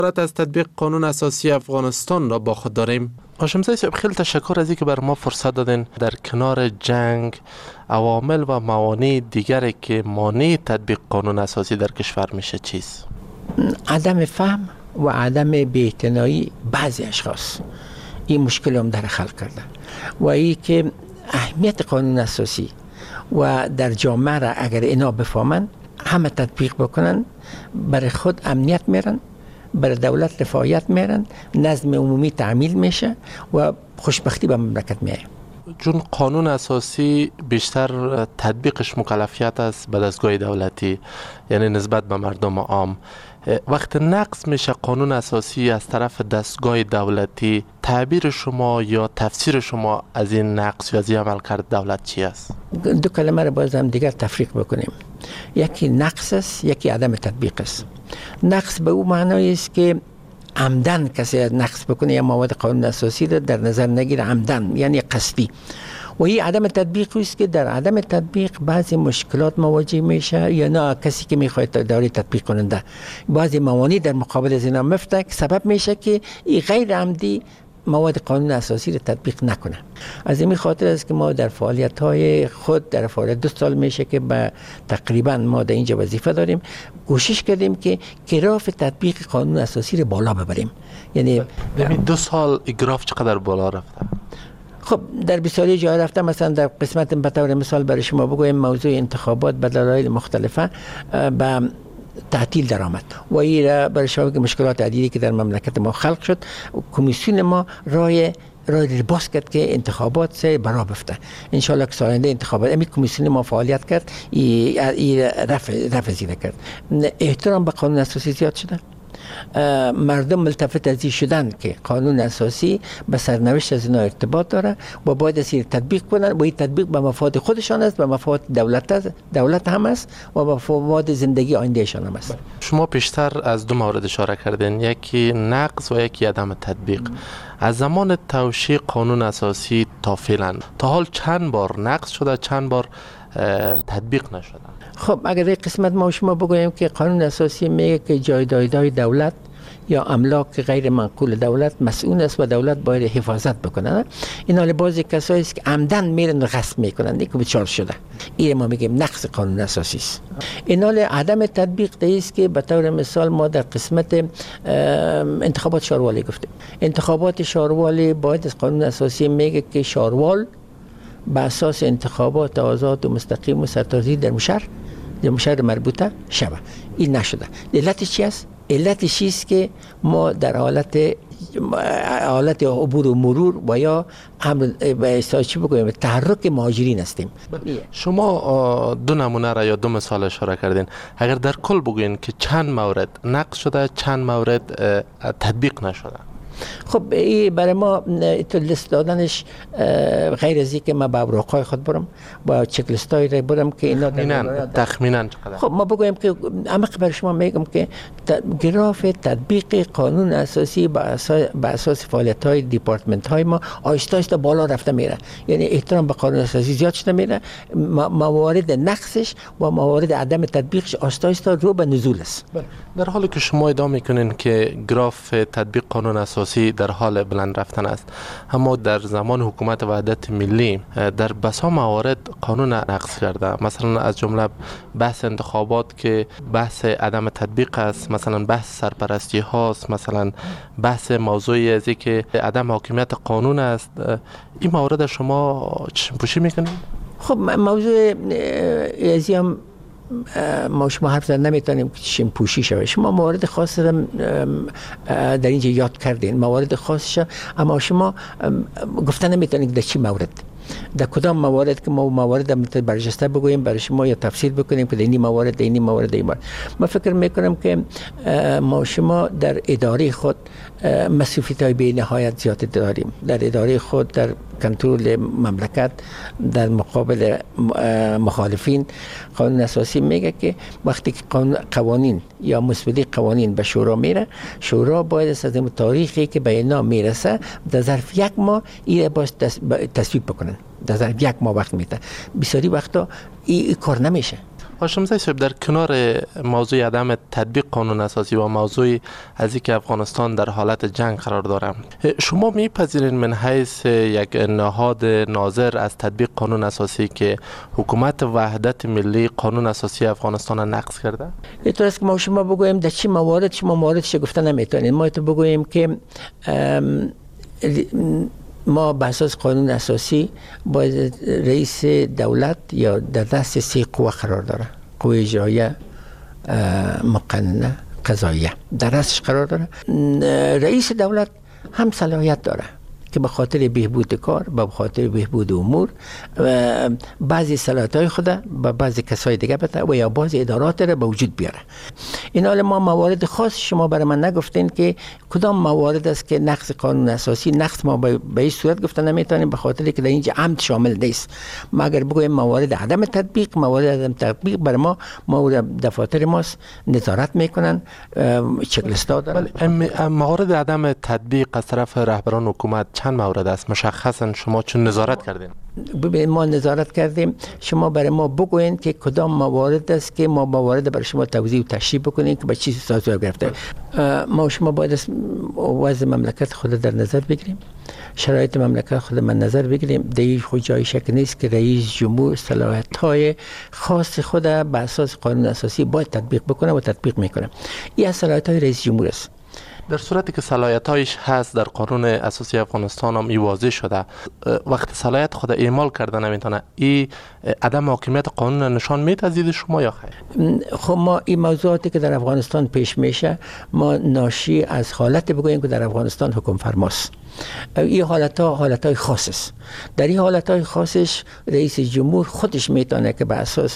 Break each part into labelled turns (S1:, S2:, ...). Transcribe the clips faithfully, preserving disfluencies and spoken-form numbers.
S1: از تطبیق قانون اساسی افغانستان را با خود داریم. هاشم زاده صاحب، خیلی تشکر از اینکه بر ما فرصت دادین. در کنار جنگ، عوامل و موانع دیگری که مانع تطبیق قانون اساسی در کشور میشه چیست؟
S2: عدم فهم و عدم بی‌اعتنایی بعضی اشخاص این مشکل هم در خلق کردن و این که اهمیت قانون اساسی و در جامعه را اگر اینا بفهمن همه تطبیق بکنن، برای خود امنیت میرن، برای دولت رفاهیت میرن، نظم عمومی تعمیل میشه و خوشبختی به مملکت میاد.
S1: چون قانون اساسی بیشتر تطبیقش مکلفیت است به دستگاه دولتی، یعنی نسبت به مردم عام. وقت نقض میشه قانون اساسی از طرف دستگاه دولتی، تعبیر شما یا تفسیر شما از این نقض یا از این عملکرد دولت چی است؟
S2: دو کلمه رو باز هم دیگر تفریق بکنیم. یکی نقض است، یکی عدم تطبیق است. نقض به او معنی است که عمدن کسی نقض بکنه یا مواد قانون اساسی رو در نظر نگیره، عمدن یعنی قصدی. و این عدم تطبیق است که در عدم تطبیق بعضی مشکلات مواجه میشه یا نه کسی که میخواد داری تطبیق کننده بعضی موانع در مقابل از اینا مفته که سبب میشه که این غیر عمدی مواد قانون اساسی رو تطبیق نکنه. از این خاطر است که ما در فعالیت های خود در فعالیت دو سال میشه که به تقریبا ما در اینجا وظیفه داریم، کوشش کردیم که گراف تطبیق قانون اساسی رو بالا ببریم. یعنی
S1: در دو سال گراف چقدر بالا رفته؟
S2: خب در بسیاری جا رفته. مثلا در قسمت به طور مثال برای شما بگویم موضوع انتخابات به دلایل مختلفه به تعطیل درآمد و این برای شما که مشکلات عدیدی که در مملکت ما خلق شد، کمیسیون ما رای رای باز کرد که انتخابات سه برا بفته. انشالله که ساینده انتخابات امی کمیسیون ما فعالیت کرد، ای رفع رفع زیره کرد. احترام به قانون اساسی زیاد شده، مردم ملتفت از این شدن که قانون اساسی به سرنوشت از اینا ارتباط داره و باید از این تطبیق کنن و این تطبیق به مفاد خودشان است، به مفاد دولت دولت هم است و به مفاد زندگی آیندهشان هم است.
S1: شما پیشتر از دو مورد اشاره کردین، یکی نقض و یکی عدم تطبیق. از زمان توشیح قانون اساسی تا فعلا تا حال چند بار نقض شده، چند بار تطبیق نشده؟
S2: خب اگر این قسمت ما شما بگوییم که قانون اساسی میگه که جایدادهای دولت یا املاک غیر منقول دولت مسئول است و دولت باید حفاظت بکنه. اینا لبازی کسایی است که عمدن میرن و غصب میکنن، دیگه بچار شده. این ما میگیم نقض قانون اساسی است. اینا عدم تطبیق است که به طور مثال ما در قسمت انتخابات شاروالی گفتیم. انتخابات شاروالی باید از قانون اساسی میگه که شاروال به اساس انتخابات آزاد و مستقیم و سرتاسری در مشهر در مشهر مربوطه شود. این نشده. علتش چی است؟ علتش چیست که ما در حالت حالت عبور و مرور و یا امر به اصطلاح چی بگویم تحرک مهاجرین هستیم.
S1: شما دو نمونه را یا دو مثال اشاره کردین. اگر در کل بگوین که چند مورد نقض شده، چند مورد تطبیق نشده؟
S2: خب این برای ما تو لیست دادنش غیر از اینکه ما با اوراقای خود برم با چک لیستای را برم که اینا
S1: تخمینا تخمینا چقدر.
S2: خب ما بگویم که عمق برای شما میگم که گراف تطبیق قانون اساسی با اساس با اساس فعالیت های دیپارتمنت های ما آهسته آهسته بالا رفته میره. یعنی احترام به قانون اساسی زیاد شده میره، موارد نقصش و موارد عدم تطبیقش آهسته آهسته رو به نزول است.
S1: در حالی که شما ادعا میکنین که گراف تطبیق قانون اساسی در حال بلند رفتن است، اما در زمان حکومت وحدت ملی در بسا موارد قانون نقض کرده. مثلا از جمله بحث انتخابات که بحث عدم تطبیق است، مثلا بحث سرپرستی هاست، مثلا بحث موضوعی از که عدم حاکمیت قانون است. این موارد شما چشم پوشی میکنید؟
S2: خب موضوع ازی هم ما شما حرف زد نمیتونیم که چشم پوشی شود. شما موارد خاص را در اینجا یاد کردین، موارد خاصش، اما شما گفتن نمیتونید در چی مورد، در کدام موارد که ما موارد برجسته بگوییم برای شما یا تفصیل بکنیم که در این موارد این موارد این موارد. ما فکر میکنم که ما شما در اداره خود مسئولیت های بی نهایت زیاد داریم. در اداره خود در کنترل مملکت در مقابل مخالفین. قانون اساسی میگه که وقتی که قوانین یا مسوده قوانین به شورا میره، شورا باید از این تاریخی که به اینا میرسه در ظرف یک ماه این باید تصویب بکنن. در ظرف یک ماه وقت میده. بسیاری وقتا این کار نمیشه.
S1: هاشمزاده صاحب، در کنار موضوع عدم تطبیق قانون اساسی و موضوع از اینکه افغانستان در حالت جنگ قرار دارد، شما میپذیرین من حیث یک نهاد ناظر از تطبیق قانون اساسی که حکومت وحدت ملی قانون اساسی افغانستان را نقض کرده؟
S2: اینطور است که ما شما بگوییم در چی موارد شما مواردش گفته نمیتونیم. ما تو بگوییم که ما به اساس قانون اساسی باید رئیس دولت یا در دست سه قوه قرار داره: قوه اجراییه، مقننه، قضاییه در دستش قرار داره. رئیس دولت هم صلاحیت داره که به خاطر بهبود کار، به خاطر بهبود امور بعضی صلاحیت‌های خود به بعضی کسای دیگه بده و یا بعضی ادارات را به وجود بیاره. این حال ما موارد خاص شما برای من نگفتین که کدام موارد است که نقض قانون اساسی. نقض ما به این صورت گفته نمیتونیم به خاطر که در اینجا عمد شامل نیست. ما اگر بگویم موارد عدم تطبیق، موارد عدم تطبیق برای ما موارد دفاتر ماست نظارت میکنن، چک لیست دارن.
S1: موارد عدم تطبیق از طرف رهبران حکومت چند مورد است مشخصا شما چون نظارت کردین؟
S2: ببین ما نظارت کردیم، شما برای ما بگوین که کدام موارد است که ما موارد برای شما توضیح و تشریح بکنیم که به چی صورت گرفته. ما شما باید وضع مملکت خود در نظر بگیریم، شرایط مملکت خود من نظر بگیریم. در خود جای شک نیست که رئیس جمهور صلاحیت‌های خاص خود به اساس قانون اساسی باید تطبیق بکنه و تطبیق میکنه. این صلاحیت‌های رئیس جمهور است.
S1: در صورتی که صلاحیت‌هایش هست در قانون اساسی افغانستان هم ای واضح شده، وقت صلاحیت خود اعمال کرده نمیتونه، این عدم حاکمیت قانون نشان می‌دهید شما یا خیر؟
S2: خب ما این موضوعاتی که در افغانستان پیش میشه ما ناشی از حالت بگوییم که در افغانستان حکم فرماست. این حالت‌ها حالت‌های خاص است. در این حالت‌های خاصش رئیس جمهور خودش میتونه که به اساس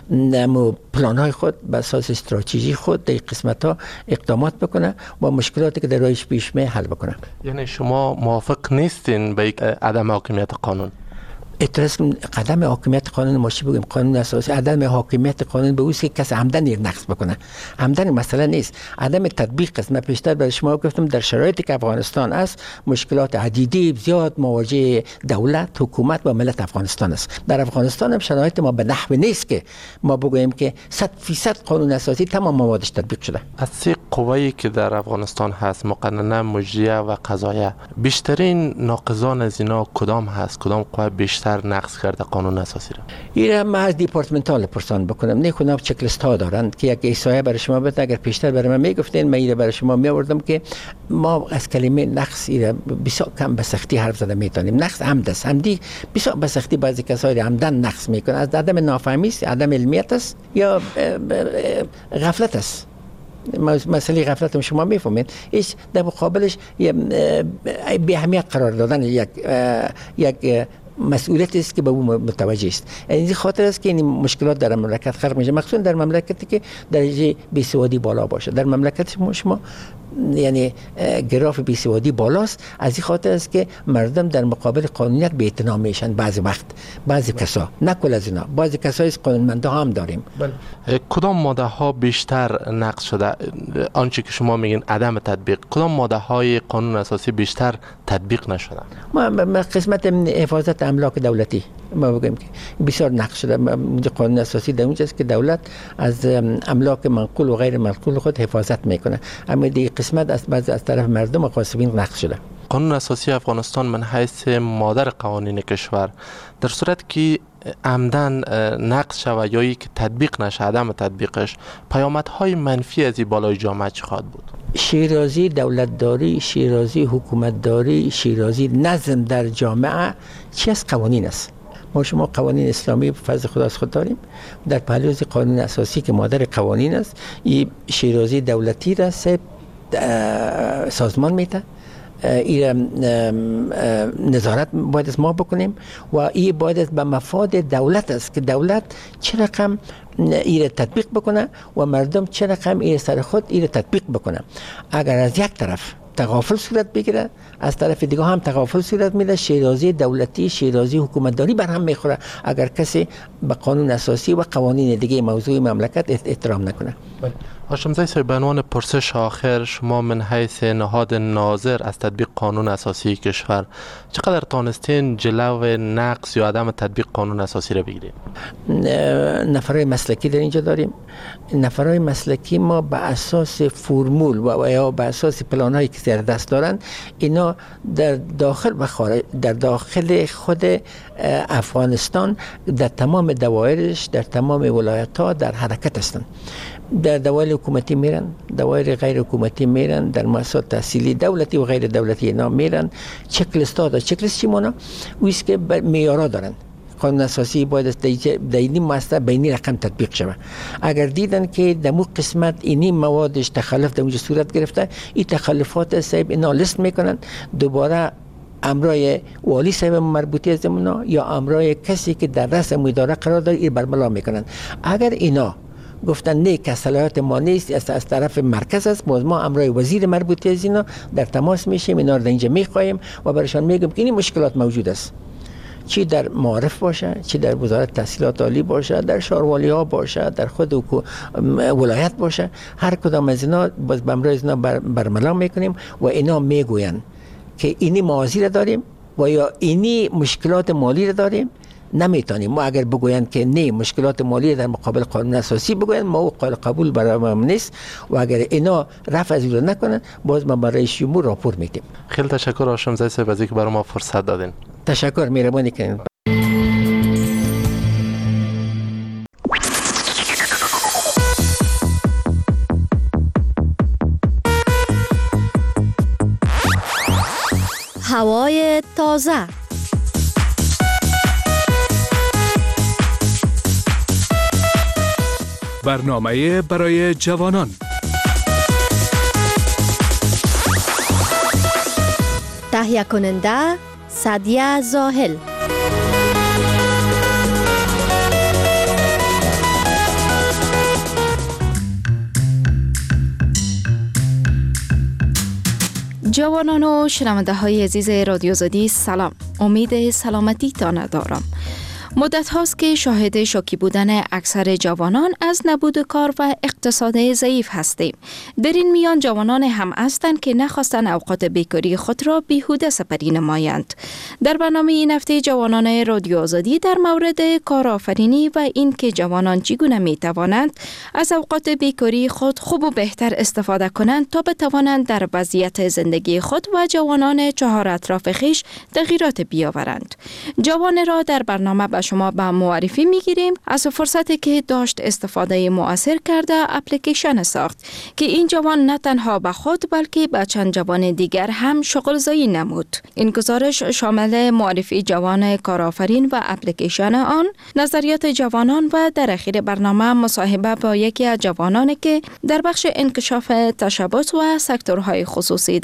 S2: نمو پلان‌های خود، به اساس استراتژی خود در قسمت‌ها اقدامات بکنه و مشکلاتی که در راهش پیش می حل بکنه.
S1: یعنی شما موافق نیستین به عدم حاکمیت قانون؟
S2: اعتراض قدم حاکمیت قانون ما چی بگیم؟ قانون اساسی عدم حاکمیت قانون به اوست که کسی عمدن یک نقض بکنه. عمدن مسئله نیست، عدم تطبیق است. من پیشتر برای شما گفتم در شرایطی که افغانستان است مشکلات عدیدی زیاد مواجه دولت، حکومت و ملت افغانستان است. در افغانستان هم شرایط ما به نحو نیست که ما بگوییم که صد فیصد قانون اساسی تمام موادش تطبیق شده.
S1: از سه قوه‌ای که در افغانستان هست، مقننه، مجریه و قضاییه، بیشترین ناقضان از اینا کدام هست؟ کدام قوه بیشتر نقض کرده قانون اساسی را؟
S2: این ما از دیپارتمنتال پرسان بکنم. نه کنم چک لیست ها دارند که یک احصایه برای شما بده. اگر پیشتر برای من میگفتین من اینو برای شما میآوردم که ما از کلمه نقض ایره بسیار کم به سختی حرف زده میتونیم. نقض عمد است. عمدی بسیار به سختی بعضی کسایی عمدن نقض میکنن. از عدم نافهمی است، عدم علمیت است یا غفلت است. مسئله غفلت هم شما میفهمید. ایش در مقابلش به اهمیت قرار دادن یک یک مسئولیت است که به اون متوجه است. این خاطر است که این مشکلات در مملکت خلق میشه، مخصوصا در مملکتی که درجه بیسوادی بالا باشه. در مملکت شما شما یعنی گراف بیسوادی بالاست. از این خاطر است که مردم در مقابل قانونیت به اعتنا میشن. بعضی وقت بعضی کسا، نه کل از اینا، بعضی کسای قانونمندا هم داریم.
S1: بله. کدام ماده ها بیشتر نقض شده؟ آنچه که شما میگین عدم تطبیق، کدام ماده های قانون اساسی بیشتر تطبیق نشده؟
S2: ما قسمت حفاظت املاک دولتی ما بگیم که بسیار نقض شده. قانون اساسی در اونجاست که دولت از املاک منقول و غیر منقول خود حفاظت میکنه، اما دیگه قسمت از بعض از طرف مردم و غاصبین نقض شده.
S1: قانون اساسی افغانستان من حیث مادر قوانین کشور در صورت که عمدن نقض شود یا که تطبیق نشه، عدم تطبیقش، پیامدهای منفی از این بالای جامعه چه خواهد بود؟
S2: شیرازی دولتداری، شیرازی حکومتداری، شیرازی نظم در جامعه چی از قوانین است. ما شما قوانین اسلامی فضل خدا از خود داریم، در پهلوز قانون اساسی که مادر قوانین است، این شیرازی دولتی را سه سازمان میده. این نظارت باید از ما بکنیم و این باید به مفاد دولت است که دولت چه رقم این تطبیق بکنه و مردم چه رقم این سر خود این تطبیق بکنه. اگر از یک طرف تغافل صورت بگیره، از طرف دیگه هم تغافل صورت میده. شیرازی دولتی، شیرازی حکومتداری بر هم میخوره اگر کسی به قانون اساسی و قوانین دیگه موضوع مملکت احترام نکنه.
S1: هاشمزاده صاحب، به عنوان پرسش آخر، شما من حیث نهاد ناظر از تطبیق قانون اساسی کشور چقدر تانستین جلو نقض یا عدم تطبیق قانون اساسی را بگیرید؟
S2: نفرای مسلکی در اینجا داریم. نفرای مسلکی ما به اساس فرمول و یا به اساس پلان هایی که در دست دارن، اینا در داخل و خارج، در داخل خود افغانستان در تمام دوایرش، در تمام ولایت ها در حرکت هستند. در دوائر حکومتی میرن، دوائر غیر حکومتی میرن، در مؤسسات تحصیلی دولتی و غیر دولتی اینا میرن. چک لیست ها، چک لیست چی مونه؟ ویست که معیارها دارن. قانون اساسی باید در این مؤسسه به این رقم تطبیق شود. اگر دیدن که در مو قسمت اینی موادش تخلف در اونجا صورت گرفته، این تخلفات صاحب اینا لیست میکنن، دوباره امرای والی صاحب مربوطی از اونا یا امرای کسی که در رأس اداره قرار داره این برملا میکنن. اگر اینا گفتن نه که صلاحیت ما نیست، از, از طرف مرکز است، باز ما امرای وزیر مربوطی از اینا در تماس میشیم، اینا رو در اینجا میخوایم و برایشان میگیم که این مشکلات موجود است، چی در معارف باشه، چی در وزارت تحصیلات عالی باشه، در شهروالی ها باشه، در خود ولایت باشه، هر کدام از اینا باز به امرای اینا بر برملا میکنیم و اینا میگوین که اینی موازی را داریم و یا اینی مشکلات مالی را داریم. نمیتونیم ما اگر بگویند که نه مشکلات مالی در مقابل قانون اساسی بگویند، ما او قابل قبول برای ما نیست و اگر اینا رفع از اون نکنن، باز ما برای شمول راپور میدیم.
S1: خیلی تشکر هاشمزاده صاحب از اینکه برای ما فرصت دادین.
S2: تشکر، مهربانی کنید.
S3: هوای تازه.
S4: برنامه برای جوانان.
S3: تهیه کننده سعدیه زاهل. جوانان و شنونده های عزیز رادیو آزادی، سلام. امید سلامتی تان دارم. مدت هاست که شاهد شوکی بودن اکثر جوانان از نبود کار و اقتصاد ضعیف هستیم. در این میان جوانان هم هستند که نخواستن اوقات بیکاری خود را بیهوده سپری نمایند. در برنامه این هفته جوانان رادیو آزادی در مورد کارآفرینی و این که جوانان چگونه می توانند از اوقات بیکاری خود خوب و بهتر استفاده کنند تا بتوانند در وضعیت زندگی خود و جوانان چهار اطراف خیش تغییرات بیاورند. جوان را در برنامه به شما به معرفی میگیریم از فرصتی که داشت استفاده مؤثر کرده اپلیکیشن ساخت که این جوان نه تنها به خود بلکه به چند جوان دیگر هم شغل زایی نمود. این گزارش شامل معرفی جوان کارآفرین و اپلیکیشن آن، نظریات جوانان و در اخیر برنامه مصاحبه با یکی از جوانانی که در بخش انکشاف تشبث و سکتورهای خصوصی